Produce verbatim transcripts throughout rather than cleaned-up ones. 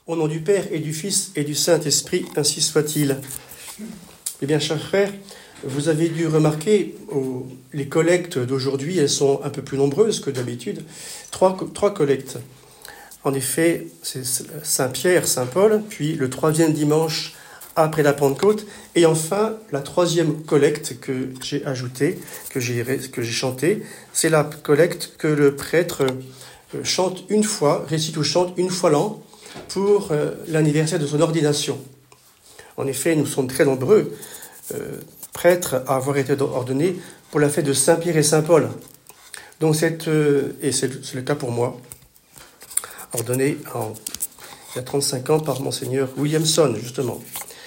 Au nom du Père et du Fils et du Saint-Esprit, ainsi soit-il. Eh bien, chers frères, vous avez dû remarquer, oh, les collectes d'aujourd'hui, elles sont un peu plus nombreuses que d'habitude. Trois, trois collectes. En effet, c'est Saint-Pierre, Saint-Paul, puis le troisième dimanche après la Pentecôte, et enfin la troisième collecte que j'ai ajoutée, que j'ai, que j'ai chantée, c'est la collecte que le prêtre chante une fois, récite ou chante une fois l'an pour euh, l'anniversaire de son ordination. En effet, nous sommes très nombreux euh, prêtres à avoir été ordonnés pour la fête de Saint-Pierre et Saint-Paul. Donc, cette, euh, et c'est, c'est le cas pour moi, ordonné en, il y a trente-cinq ans par Monseigneur Williamson, justement.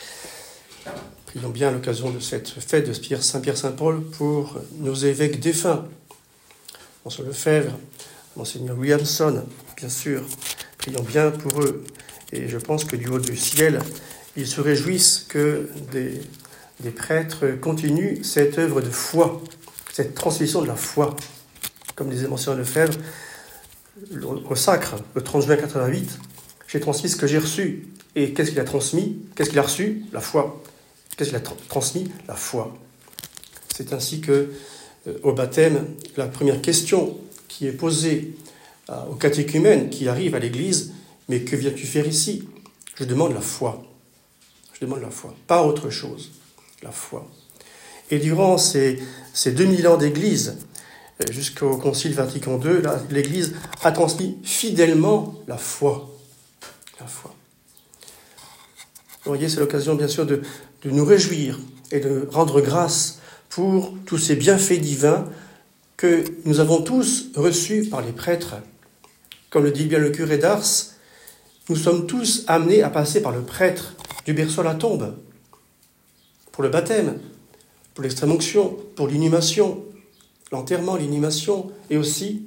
Prions bien à l'occasion de cette fête de Saint-Pierre-Saint-Paul pour nos évêques défunts. Monseigneur Lefebvre, Monseigneur Williamson, bien sûr. Prions bien pour eux. Et je pense que du haut du ciel, ils se réjouissent que des, des prêtres continuent cette œuvre de foi, cette transmission de la foi. Comme disait Monseigneur Lefebvre, au sacre, le trente juin quatre-vingt-huit, j'ai transmis ce que j'ai reçu. Et qu'est-ce qu'il a transmis? Qu'est-ce qu'il a reçu? La foi. Qu'est-ce qu'il a tra- transmis? La foi. C'est ainsi que, euh, au baptême, la première question qui est posée euh, au catéchumène qui arrive à l'église, mais que viens-tu faire ici? Je demande la foi. Je demande la foi, pas autre chose. La foi. Et durant ces, ces deux mille ans d'église, jusqu'au Concile Vatican deux, là, l'Église a transmis fidèlement la foi. La foi. Vous voyez, c'est l'occasion, bien sûr, de, de nous réjouir et de rendre grâce pour tous ces bienfaits divins que nous avons tous reçus par les prêtres. Comme le dit bien le curé d'Ars, nous sommes tous amenés à passer par le prêtre, du berceau à la tombe, pour le baptême, pour l'extrême-onction, pour l'inhumation, l'enterrement, l'inhumation, et aussi,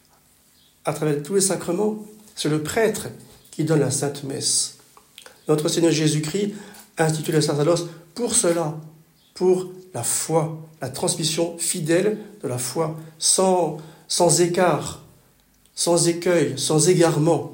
à travers tous les sacrements, c'est le prêtre qui donne la Sainte Messe. Notre Seigneur Jésus-Christ a institué le sacerdoce pour cela, pour la foi, la transmission fidèle de la foi, sans, sans écart, sans écueil, sans égarement.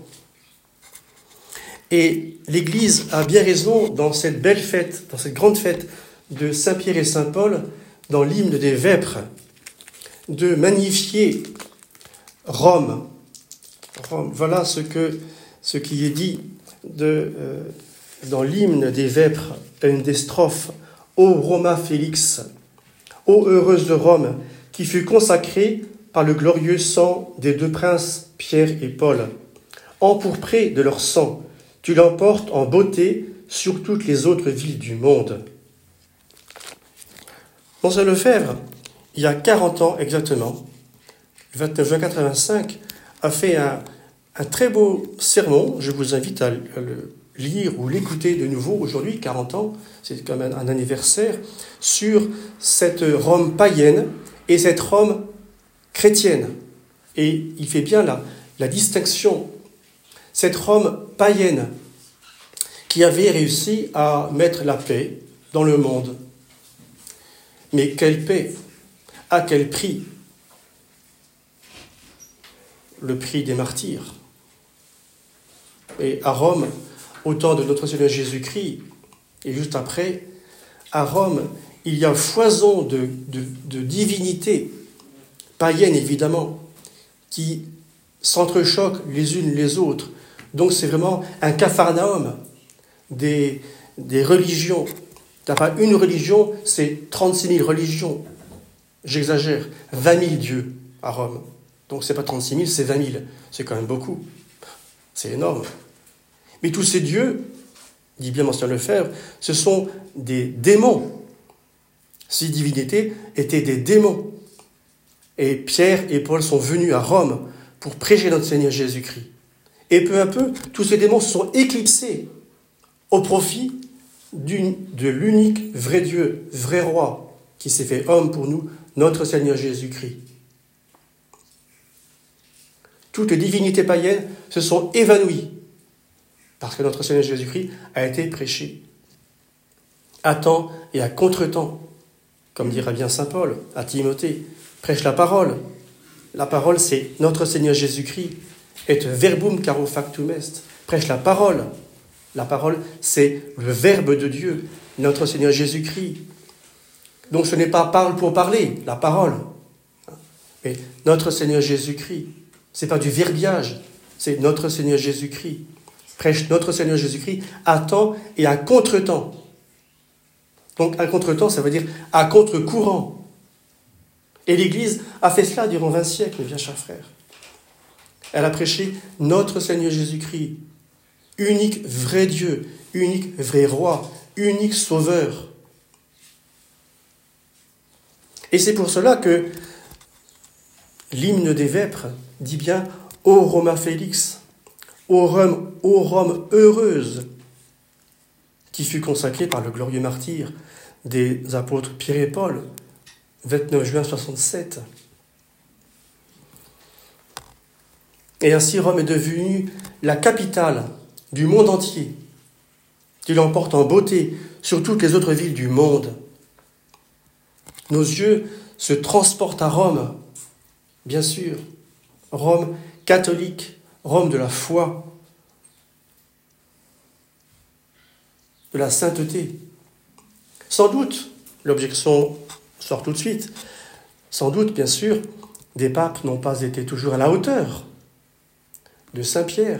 Et l'Église a bien raison dans cette belle fête, dans cette grande fête de Saint-Pierre et Saint-Paul, dans l'hymne des Vêpres, de magnifier Rome. Rome. Voilà ce, que, ce qui est dit de, euh, dans l'hymne des Vêpres, une des strophes. « Ô Roma Félix, ô heureuse de Rome, qui fut consacrée par le glorieux sang des deux princes Pierre et Paul. Empourprée de leur sang, tu l'emportes en beauté sur toutes les autres villes du monde. » Monseigneur Lefebvre, il y a quarante ans exactement, le vingt-neuf juin quatre-vingt-cinq, a fait un, un très beau sermon. Je vous invite à le lire ou l'écouter de nouveau aujourd'hui, quarante ans, c'est quand même un anniversaire, sur cette Rome païenne et cette Rome chrétienne. Et il fait bien la, la distinction. Cette Rome païenne qui avait réussi à mettre la paix dans le monde. Mais quelle paix? À quel prix? Le prix des martyrs. Et à Rome, au temps de notre Seigneur Jésus-Christ, et juste après, à Rome, il y a foison de, de, de divinités, païennes évidemment, qui s'entrechoquent les unes les autres. Donc c'est vraiment un capharnaüm des, des religions. Il n'y a pas une religion, c'est trente-six mille religions. J'exagère, vingt mille dieux à Rome. Donc ce n'est pas trente-six mille, c'est vingt mille. C'est quand même beaucoup. C'est énorme. Mais tous ces dieux, dit bien Monseigneur Lefebvre, ce sont des démons. Ces divinités étaient des démons. Et Pierre et Paul sont venus à Rome pour prêcher notre Seigneur Jésus-Christ. Et peu à peu, tous ces démons se sont éclipsés au profit d'une, de l'unique vrai Dieu, vrai roi, qui s'est fait homme pour nous, notre Seigneur Jésus-Christ. Toutes les divinités païennes se sont évanouies parce que notre Seigneur Jésus-Christ a été prêché à temps et à contre-temps. Comme dira bien saint Paul à Timothée, prêche la parole. La parole, c'est notre Seigneur Jésus-Christ. Et verbum caro factum est. prêche la parole. La parole, c'est le Verbe de Dieu, notre Seigneur Jésus-Christ. Donc ce n'est pas parle pour parler, la parole, mais notre Seigneur Jésus-Christ. Ce n'est pas du verbiage, c'est notre Seigneur Jésus-Christ. Prêche notre Seigneur Jésus-Christ à temps et à contre-temps. Donc à contre-temps, ça veut dire à contre-courant. Et l'Église a fait cela durant vingt siècles, mes bien chers frères. Elle a prêché notre Seigneur Jésus-Christ, unique vrai Dieu, unique vrai roi, unique sauveur. Et c'est pour cela que l'hymne des Vêpres dit bien « Ô Roma Félix », ô Rome, ô Rome heureuse, qui fut consacrée par le glorieux martyr des apôtres Pierre et Paul, vingt-neuf juin soixante-sept. Et ainsi Rome est devenue la capitale du monde entier, qui l'emporte en beauté sur toutes les autres villes du monde. Nos yeux se transportent à Rome, bien sûr, Rome catholique, Rome de la foi, de la sainteté. Sans doute, l'objection sort tout de suite, sans doute, bien sûr, des papes n'ont pas été toujours à la hauteur de Saint Pierre.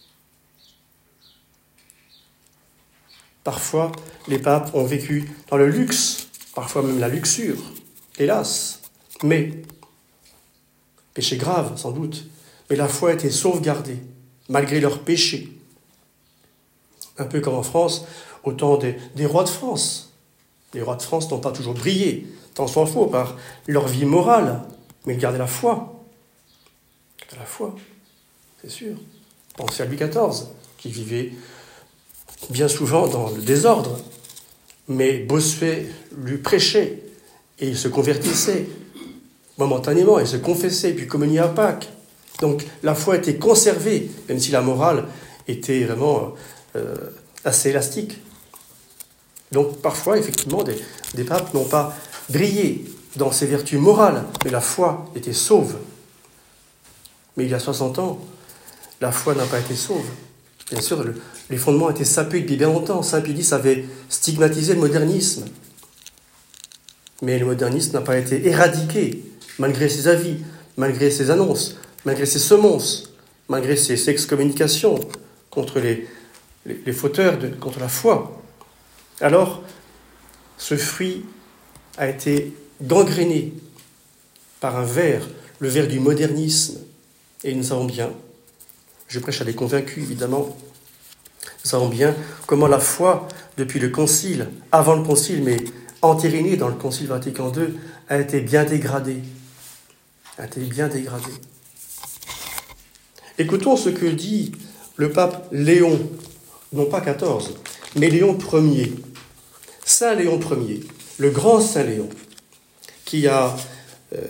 Parfois, les papes ont vécu dans le luxe, parfois même la luxure, hélas. Mais, péché grave sans doute, mais la foi a été sauvegardée, malgré leurs péchés. Un peu comme en France, au temps des, des rois de France. Les rois de France n'ont pas toujours brillé, tant s'en faut, par leur vie morale, mais ils gardaient la foi. Ils gardaient la foi, c'est sûr. Pensez à Louis quatorze, qui vivait bien souvent dans le désordre, mais Bossuet lui prêchait, et il se convertissait momentanément, il se confessait, puis communiait à Pâques. Donc la foi était conservée, même si la morale était vraiment euh, assez élastique. Donc parfois, effectivement, des, des papes n'ont pas brillé dans ses vertus morales, mais la foi était sauve. Mais il y a soixante ans, la foi n'a pas été sauve. Bien sûr, le, les fondements étaient sapés depuis bien longtemps. Saint Pie avait stigmatisé le modernisme. Mais le modernisme n'a pas été éradiqué, malgré ses avis, malgré ses annonces, malgré ses semonces, malgré ses excommunications contre les, les, les fauteurs, de, contre la foi. Alors, ce fruit a été gangréné par un ver, le ver du modernisme. Et nous savons bien, je prêche à des convaincus évidemment, nous savons bien comment la foi, depuis le concile, avant le concile, mais entérinée dans le concile Vatican deux, a été bien dégradée. A été bien dégradée. Écoutons ce que dit le pape Léon, non pas quatorze, mais Léon Ier. Saint Léon Ier, le grand Saint Léon, qui a euh,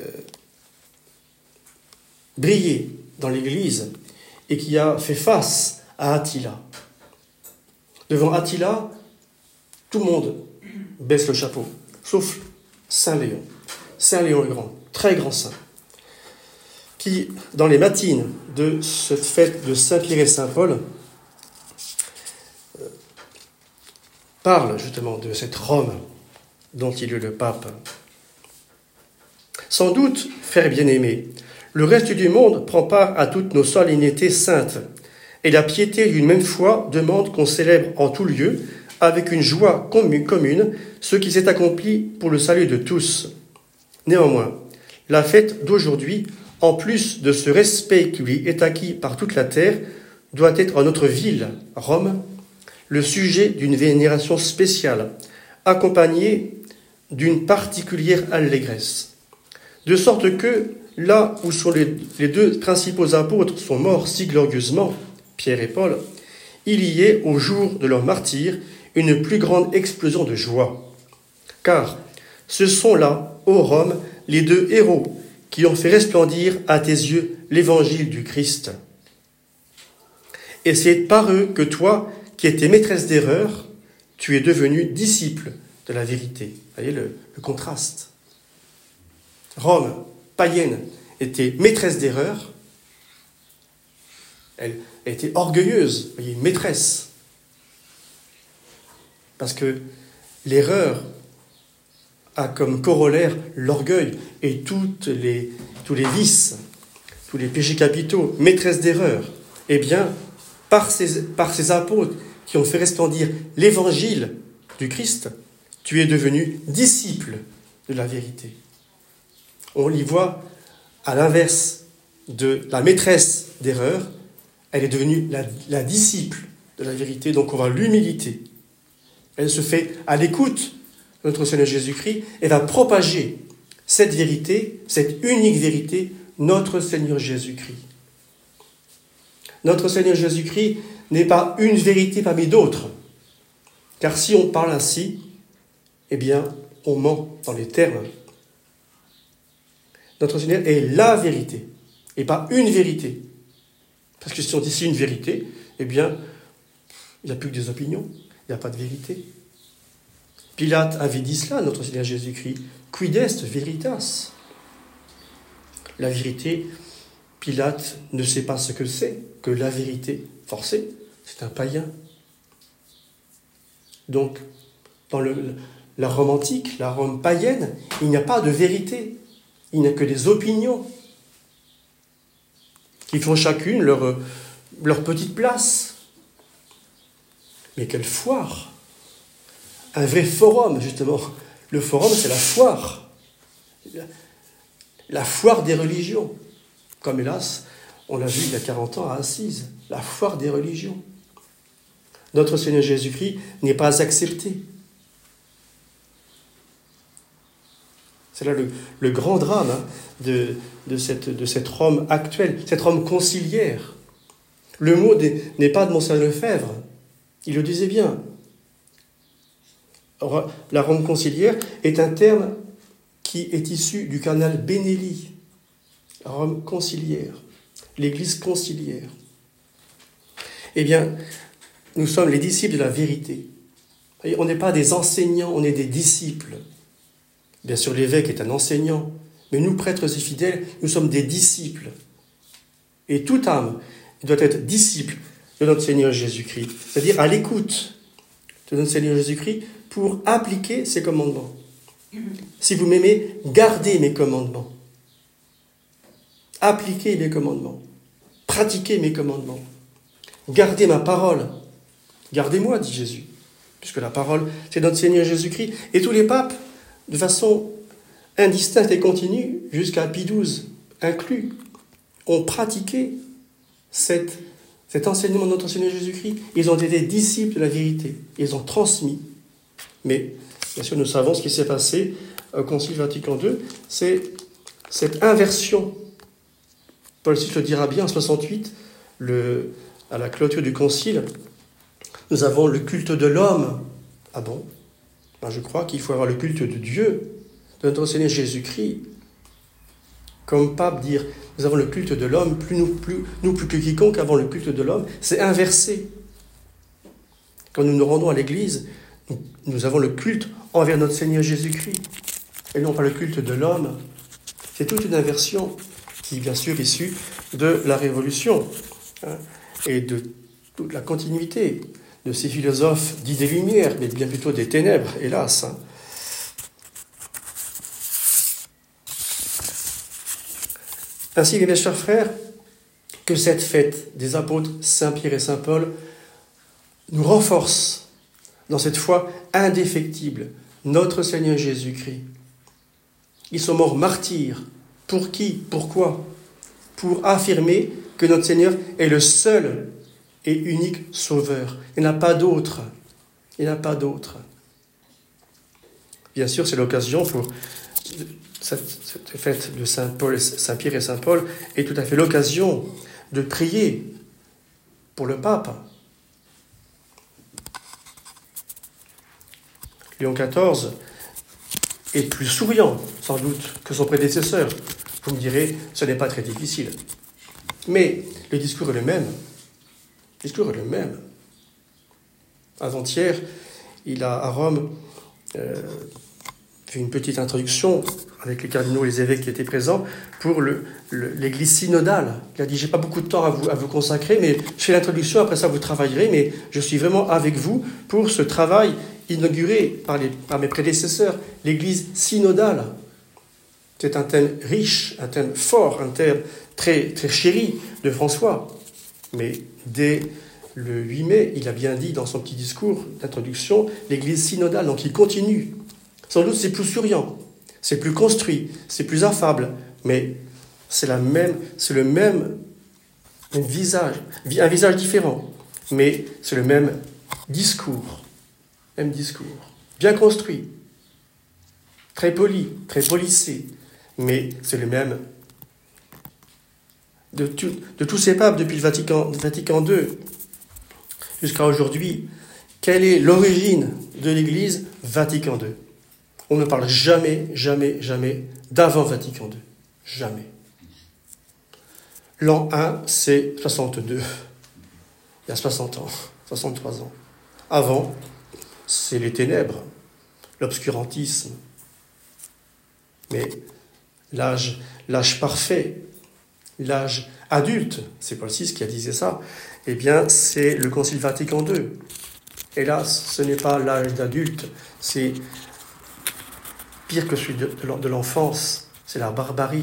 brillé dans l'Église et qui a fait face à Attila. Devant Attila, tout le monde baisse le chapeau, sauf Saint Léon. Saint Léon le Grand, très grand saint, qui, dans les matines de cette fête de Saint-Pierre et Saint-Paul, parle justement de cette Rome dont il est le pape. Sans doute, frères bien-aimés, le reste du monde prend part à toutes nos solennités saintes, et la piété d'une même foi demande qu'on célèbre en tout lieu, avec une joie commune, ce qui s'est accompli pour le salut de tous. Néanmoins, la fête d'aujourd'hui, en plus de ce respect qui lui est acquis par toute la terre, doit être en notre ville, Rome, le sujet d'une vénération spéciale, accompagnée d'une particulière allégresse. De sorte que, là où sur les, les deux principaux apôtres sont morts si glorieusement, Pierre et Paul, il y ait, au jour de leur martyre, une plus grande explosion de joie. Car ce sont là, ô Rome, les deux héros qui ont fait resplendir à tes yeux l'évangile du Christ. Et c'est par eux que toi, qui étais maîtresse d'erreur, tu es devenue disciple de la vérité. Vous voyez le, le contraste. Rome, païenne, était maîtresse d'erreur, Elle était orgueilleuse, vous voyez, une maîtresse. Parce que l'erreur a comme corollaire l'orgueil et toutes les, tous les vices, tous les péchés capitaux, maîtresse d'erreur. Eh bien, par ces, par ces apôtres qui ont fait resplendir l'évangile du Christ, tu es devenu disciple de la vérité. On y voit, à l'inverse de la maîtresse d'erreur, elle est devenue la, la disciple de la vérité, donc on voit l'humilité. Elle se fait à l'écoute de notre Seigneur Jésus-Christ et va propager cette vérité, cette unique vérité, notre Seigneur Jésus-Christ. Notre Seigneur Jésus-Christ n'est pas une vérité parmi d'autres, car si on parle ainsi, eh bien, on ment dans les termes. Notre Seigneur est la vérité, et pas une vérité. Parce que si on dit si une vérité, eh bien, il n'y a plus que des opinions, il n'y a pas de vérité. Pilate avait dit cela, notre Seigneur Jésus-Christ. Quid est veritas? La vérité, Pilate ne sait pas ce que c'est, que la vérité forcée, c'est un païen. Donc, dans le, la Rome antique, la Rome païenne, il n'y a pas de vérité, il n'y a que des opinions qui font chacune leur, leur petite place. Mais quelle foire! Un vrai forum, justement. Le forum, c'est la foire. La, la foire des religions. Comme hélas, on l'a vu il y a quarante ans à Assise. La foire des religions. Notre Seigneur Jésus-Christ n'est pas accepté. C'est là le, le grand drame hein, de, de, cette, de cette Rome actuelle, cette Rome conciliaire. Le mot n'est pas de Monseigneur Lefebvre. Il le disait bien. La Rome conciliaire est un terme qui est issu du cardinal Benelli. La Rome conciliaire, l'Église conciliaire. Eh bien, nous sommes les disciples de la vérité. On n'est pas des enseignants, on est des disciples. Bien sûr, l'évêque est un enseignant, mais nous, prêtres et fidèles, nous sommes des disciples. Et toute âme doit être disciple de notre Seigneur Jésus-Christ, c'est-à-dire à l'écoute de notre Seigneur Jésus-Christ pour appliquer ses commandements. Si vous m'aimez, gardez mes commandements. Appliquez mes commandements. Pratiquez mes commandements. Gardez ma parole. Gardez-moi, dit Jésus, puisque la parole, c'est notre Seigneur Jésus-Christ. Et tous les papes, de façon indistincte et continue, jusqu'à Pie douze inclus, ont pratiqué cette, cet enseignement de notre Seigneur Jésus-Christ. Ils ont été disciples de la vérité. Ils ont transmis. Mais, bien sûr, nous savons ce qui s'est passé au Concile Vatican deux. C'est cette inversion. Paul six le dira bien en soixante-huit, le, à la clôture du Concile. Nous avons le culte de l'homme. Ah bon? Ben, je crois qu'il faut avoir le culte de Dieu, de notre Seigneur Jésus-Christ. Comme pape dire, nous avons le culte de l'homme, plus nous, plus, nous plus que quiconque avons le culte de l'homme, c'est inversé. Quand nous nous rendons à l'église, nous, nous avons le culte envers notre Seigneur Jésus-Christ, et non pas le culte de l'homme. C'est toute une inversion qui est bien sûr issue de la Révolution hein, et de toute la continuité de ces philosophes dits des Lumières, mais bien plutôt des ténèbres, hélas. Hein. Ainsi, mes chers frères, que cette fête des apôtres Saint-Pierre et Saint-Paul nous renforce dans cette foi indéfectible, notre Seigneur Jésus-Christ. Ils sont morts martyrs. Pour qui? Pourquoi? Pour affirmer que notre Seigneur est le seul et unique sauveur. Il n'y en a pas d'autre. Il n'y en a pas d'autre. Bien sûr, c'est l'occasion pour cette, cette fête de Saint-Paul, Saint-Pierre et Saint-Paul est tout à fait l'occasion de prier pour le pape. Léon quatorze est plus souriant, sans doute, que son prédécesseur. Vous me direz, ce n'est pas très difficile. Mais le discours est le même. Le discours est le même. Avant-hier, il a, à Rome, euh, fait une petite introduction avec les cardinaux et les évêques qui étaient présents, pour le, le, l'église synodale. Il a dit, j'ai pas beaucoup de temps à vous, à vous consacrer, mais je fais l'introduction, après ça vous travaillerez, mais je suis vraiment avec vous pour ce travail inauguré par, les, par mes prédécesseurs, l'église synodale. C'est un thème riche, un thème fort, un thème très, très chéri de François. Mais dès le huit mai, il a bien dit dans son petit discours d'introduction, l'église synodale, donc il continue. Sans doute c'est plus souriant, c'est plus construit, c'est plus affable, mais c'est, la même, c'est le même, même visage, un visage différent, mais c'est le même discours, même discours, bien construit, très poli, très policé, mais c'est le même de, tout, de tous ces papes depuis le Vatican, Vatican deux jusqu'à aujourd'hui. Quelle est l'origine de l'Église? Vatican deux. On ne parle jamais, jamais, jamais d'avant Vatican deux. Jamais. L'an un, c'est soixante-deux. Il y a soixante ans, soixante-trois ans. Avant, c'est les ténèbres, l'obscurantisme. Mais l'âge, l'âge parfait, l'âge adulte, c'est Paul six qui a dit ça, eh bien, c'est le Concile Vatican deux. Hélas, ce n'est pas l'âge d'adulte, c'est pire que celui de, de l'enfance, c'est la barbarie.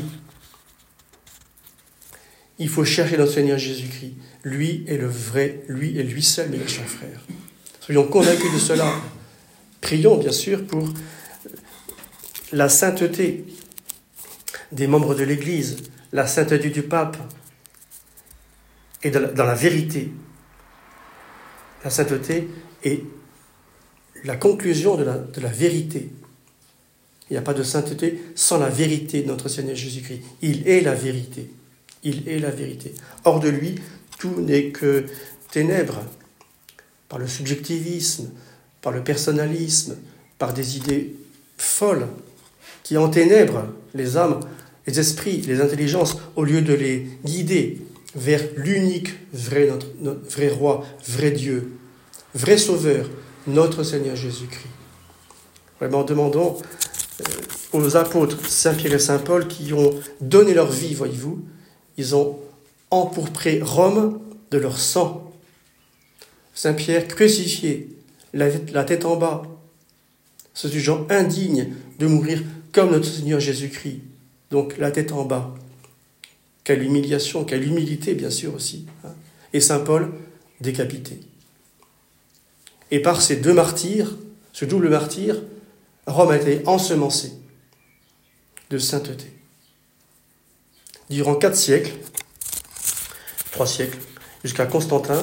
Il faut chercher notre Seigneur Jésus-Christ. Lui est le vrai, lui et lui seul, mes chers frères. Soyons convaincus de cela. Prions, bien sûr, pour la sainteté des membres de l'Église, la sainteté du pape, et dans la, dans la vérité. La sainteté est la conclusion de la, de la vérité. Il n'y a pas de sainteté sans la vérité de notre Seigneur Jésus-Christ. Il est la vérité. Il est la vérité. Hors de lui, tout n'est que ténèbres, par le subjectivisme, par le personnalisme, par des idées folles qui enténèbrent les âmes, les esprits, les intelligences, au lieu de les guider vers l'unique vrai, notre, notre vrai roi, vrai Dieu, vrai sauveur, notre Seigneur Jésus-Christ. Vraiment, demandons aux apôtres Saint-Pierre et Saint-Paul qui ont donné leur vie, voyez-vous, ils ont empourpré Rome de leur sang. Saint-Pierre crucifié, la, la tête en bas, ce genre indigne de mourir comme notre Seigneur Jésus-Christ, donc la tête en bas. Quelle humiliation, quelle humilité, bien sûr aussi. Et Saint-Paul décapité. Et par ces deux martyrs, ce double martyr, Rome a été ensemencée de sainteté. Durant quatre siècles, trois siècles, jusqu'à Constantin,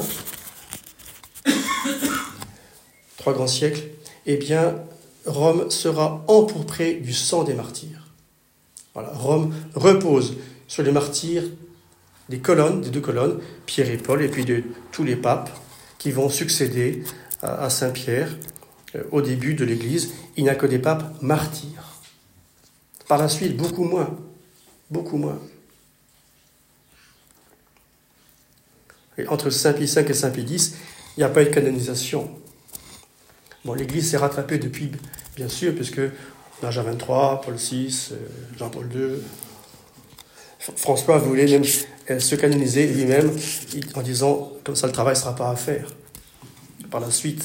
trois grands siècles, eh bien, Rome sera empourprée du sang des martyrs. Voilà, Rome repose sur les martyrs des colonnes, des deux colonnes, Pierre et Paul, et puis de tous les papes qui vont succéder à, à Saint-Pierre euh, au début de l'Église. Il n'y a que des papes martyrs. Par la suite, beaucoup moins, beaucoup moins. Et entre Saint Pie cinq et Saint Pie dix, il n'y a pas eu de canonisation. Bon, l'Église s'est rattrapée depuis, bien sûr, puisque on a Jean vingt-trois, Paul six, Jean-Paul deux. François voulait même se canoniser lui-même en disant, comme ça le travail ne sera pas à faire. Par la suite,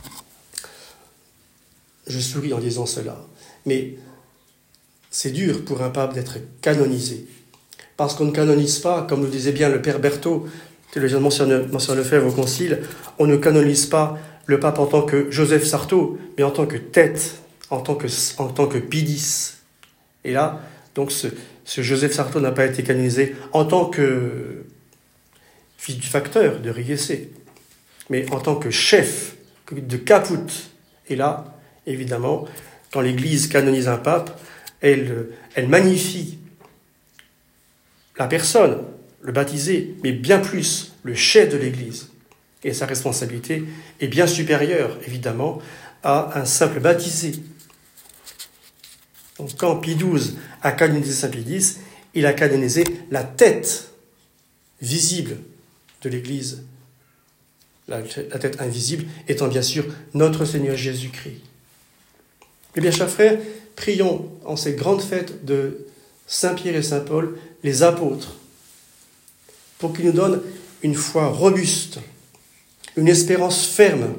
je souris en disant cela. Mais c'est dur pour un pape d'être canonisé. Parce qu'on ne canonise pas, comme le disait bien le père Berthaud, théologien de Monseigneur Lefebvre au Concile, on ne canonise pas le pape en tant que Joseph Sarto, mais en tant que tête, en tant que, en tant que Pie X. Et là, donc ce, ce Joseph Sarto n'a pas été canonisé en tant que fils du facteur de Riese, mais en tant que chef de caput. Et là, évidemment, quand l'Église canonise un pape, elle, elle magnifie la personne, le baptisé, mais bien plus le chef de l'Église. Et sa responsabilité est bien supérieure, évidemment, à un simple baptisé. Donc, quand Pie douze a canonisé Saint Pie dix, il a canonisé la tête visible de l'Église. La, la tête invisible étant bien sûr notre Seigneur Jésus-Christ. Eh bien, chers frères, prions en ces grandes fêtes de Saint Pierre et Saint Paul, les apôtres, pour qu'ils nous donnent une foi robuste, une espérance ferme.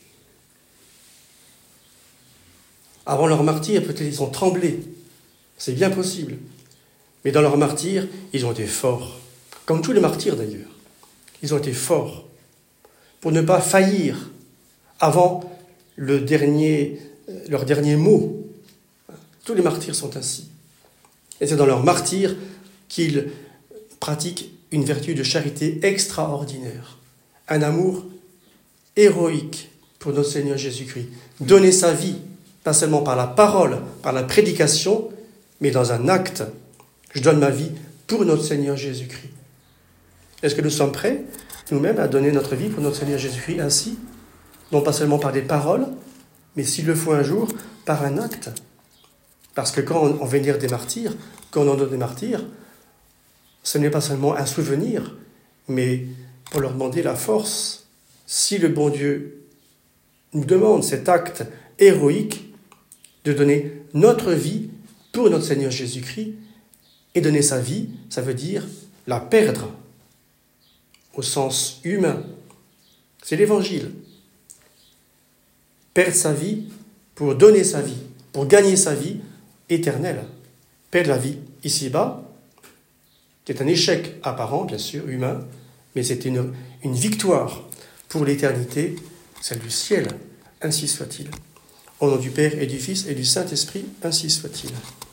Avant leur martyre, peut-être ils ont tremblé, c'est bien possible. Mais dans leur martyre, ils ont été forts, comme tous les martyrs d'ailleurs. Ils ont été forts pour ne pas faillir avant le dernier, leur dernier mot. Tous les martyrs sont ainsi. Et c'est dans leur martyre qu'ils pratiquent une vertu de charité extraordinaire, un amour héroïque pour notre Seigneur Jésus-Christ. Donner sa vie, pas seulement par la parole, par la prédication, mais dans un acte. Je donne ma vie pour notre Seigneur Jésus-Christ. Est-ce que nous sommes prêts, nous-mêmes, à donner notre vie pour notre Seigneur Jésus-Christ ainsi? Non pas seulement par des paroles, mais s'il le faut un jour, par un acte. Parce que quand on vénère des martyrs, quand on en donne des martyrs, ce n'est pas seulement un souvenir, mais pour leur demander la force. Si le bon Dieu nous demande cet acte héroïque de donner notre vie pour notre Seigneur Jésus-Christ, et donner sa vie, ça veut dire la perdre, au sens humain. C'est l'Évangile. Perdre sa vie pour donner sa vie, pour gagner sa vie éternelle. Perdre la vie ici-bas, c'est un échec apparent, bien sûr, humain, mais c'est une, une victoire pour l'éternité, celle du ciel. Ainsi soit-il. Au nom du Père et du Fils et du Saint-Esprit, ainsi soit-il.